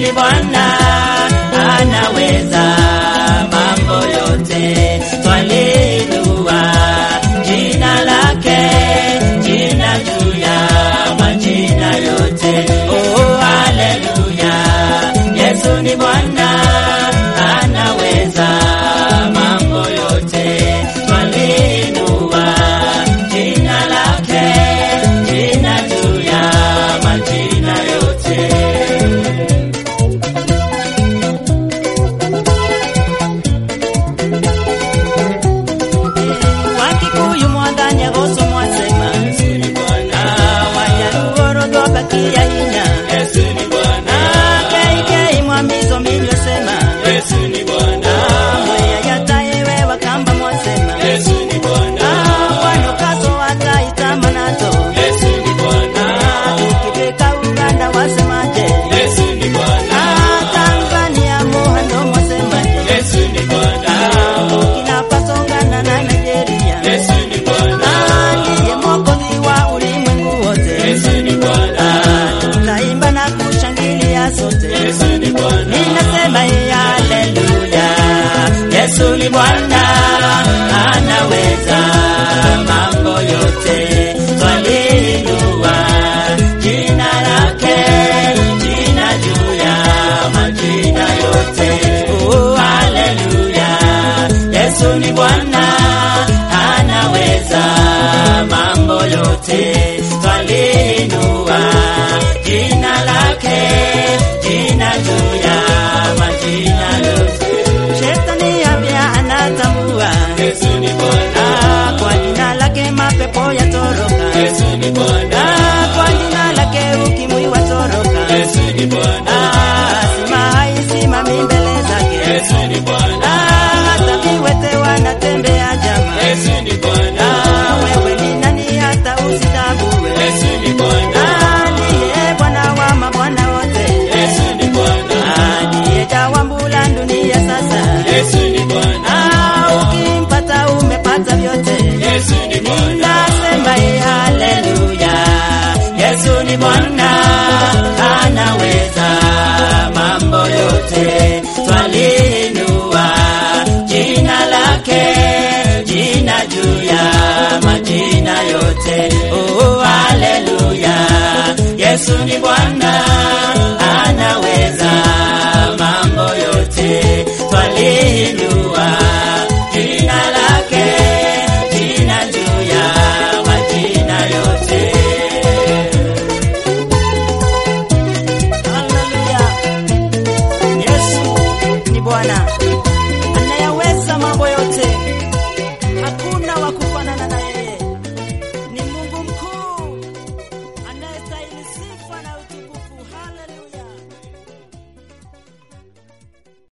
ni Bwana, anaweza mambo yote. Twaliinua jina lake, jina juu ya majina yote. Oh, haleluya. Yesu ni Bwana, anaweza mambo yote. Twaliinua jina lake, jina juu ya majina yote. Wakikuyu mwadhanya goso mwasema Yesu ni Bwana, Wanyaluo rodoka kia hinya Yesu ni Bwana, Kei mwambizo minyo sema Yesu ni Bwana, Mwea yatayewe wakamba mwasema Yesu ni Bwana, Wanokaso wataita manato Yesu ni Bwana, Tukibeka Uganda wasemaje Yesu ni Bwana, Tanzania muhando mwasemaje Yesu ni Bwana, Burkina Faso Ghana na Nigeria Yesu ni Bwana, ndiye Mwokozi wa ulimwengu wote Yesu ni Bwana, tutaimba na kushangilia sote Yesu ni Bwana. Ninasema haleluya. Yesu ni Bwana, anaweza mambo yote. Twaliinua jina lake, jina juu ya majina yote. Oh, haleluya. Yesu ni Bwana, anaweza mambo yote. Twaliinua jina lake, jina juu ya majina yote. Shetani yapia anatambua Yesu ni Bwana, kwa jina lake mapepo yatoroka Yesu ni Bwana, kwa jina lake ukimwi watoroka Yesu ni Bwana, simami mbele zake Yesu ni Bwana, hata viwete wanatembea jama Yesu ni Bwana, wewe ni nani hata usitambue Yesu ni Bwana, ndiye Bwana wa mabwana wote Yesu ni Bwana, ndiye tawambula dunia sasa Yesu ni Bwana, ukimpata umepata vyote Yesu ni Bwana. Nasema haleluya. Yesu ni Bwana, anaweza mambo yote. Twaliinua jina lake, jina juu ya majina yote. Oh, haleluya. Yesu ni Bwana,